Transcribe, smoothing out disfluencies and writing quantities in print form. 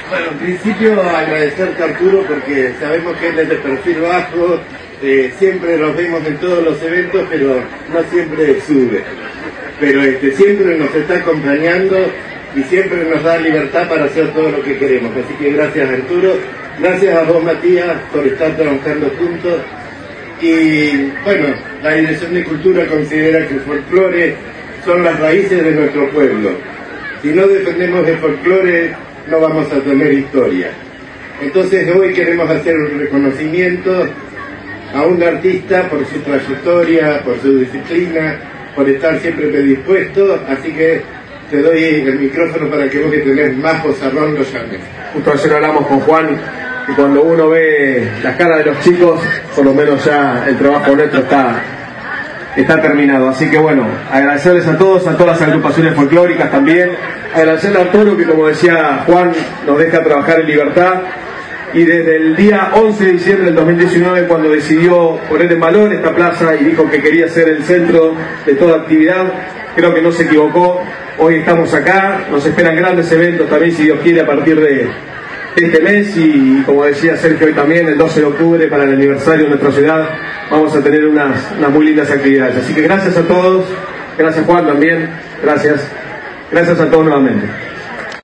Bueno, en principio agradecerte a Arturo porque sabemos que él es de perfil bajo, siempre los vemos en todos los eventos, pero no siempre sube. Pero siempre nos está acompañando y siempre nos da libertad para hacer todo lo que queremos. Así que gracias Arturo, gracias a vos Matías por estar trabajando juntos. Y bueno, la Dirección de Cultura considera que el folclore son las raíces de nuestro pueblo. Si no defendemos el folclore, no vamos a tener historia. Entonces hoy queremos hacer un reconocimiento a un artista por su trayectoria, por su disciplina, por estar siempre predispuesto, así que te doy el micrófono para que vos que tenés más bozarrón lo llames. Justo ayer hablamos con Juan y cuando uno ve las caras de los chicos, por lo menos ya el trabajo nuestro está terminado. Así que bueno, agradecerles a todas las agrupaciones folclóricas también, agradecerle a Arturo que, como decía Juan, nos deja trabajar en libertad, y desde el día 11 de diciembre del 2019, cuando decidió poner en valor esta plaza y dijo que quería ser el centro de toda actividad, creo que no se equivocó. Hoy estamos acá, nos esperan grandes eventos también, si Dios quiere, a partir de este mes, y como decía Sergio, hoy también el 12 de octubre para el aniversario de nuestra ciudad vamos a tener unas muy lindas actividades. Así que gracias a todos, gracias Juan también, gracias a todos nuevamente.